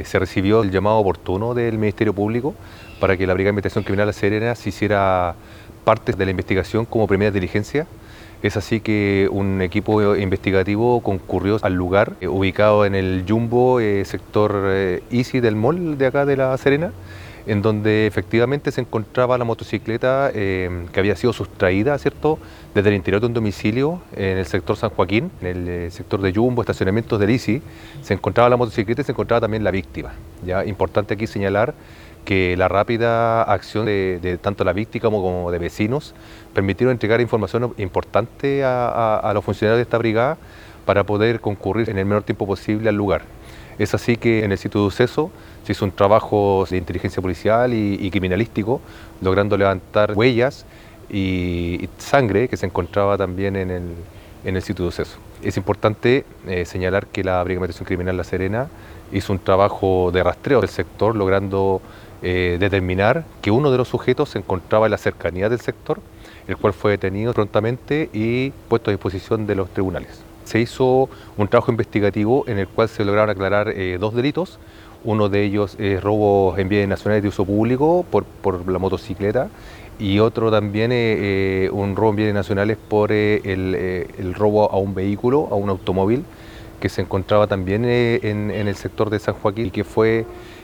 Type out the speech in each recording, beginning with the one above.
se recibió el llamado oportuno del Ministerio Público para que la Brigada de Investigación Criminal La Serena se hiciera parte de la investigación como primera diligencia. Es así que un equipo investigativo concurrió al lugar, ubicado en el Jumbo, sector Easy del mall de acá de La Serena, en donde efectivamente se encontraba la motocicleta que había sido sustraída, ¿cierto?, desde el interior de un domicilio en el sector San Joaquín, en el sector de Jumbo, estacionamientos del Easy. Se encontraba la motocicleta y se encontraba también la víctima. ¿Ya? Importante aquí señalar que la rápida acción de tanto la víctima como de vecinos permitieron entregar información importante a los funcionarios de esta brigada para poder concurrir en el menor tiempo posible al lugar. Es así que en el sitio de suceso se hizo un trabajo de inteligencia policial y criminalístico, logrando levantar huellas y sangre que se encontraba también en el sitio de suceso. Es importante señalar que la Brigada de Investigación Criminal La Serena hizo un trabajo de rastreo del sector, logrando determinar que uno de los sujetos se encontraba en la cercanía del sector, el cual fue detenido prontamente y puesto a disposición de los tribunales. Se hizo un trabajo investigativo en el cual se lograron aclarar dos delitos. Uno de ellos es robo en bienes nacionales de uso público por la motocicleta, y otro también un robo en bienes nacionales por el robo a un vehículo, a un automóvil, que se encontraba también en el sector de San Joaquín y que fue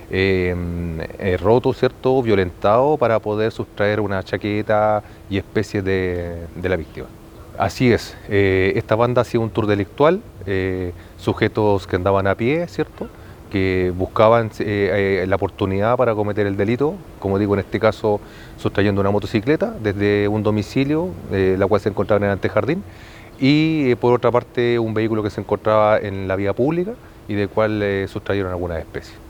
roto, ¿cierto?, violentado para poder sustraer una chaqueta y especies de la víctima. Así es, esta banda hacía un tour delictual, sujetos que andaban a pie, ¿cierto?, que buscaban la oportunidad para cometer el delito, como digo, en este caso sustrayendo una motocicleta desde un domicilio, la cual se encontraba en el antejardín, y por otra parte un vehículo que se encontraba en la vía pública y del cual sustrayeron algunas especies.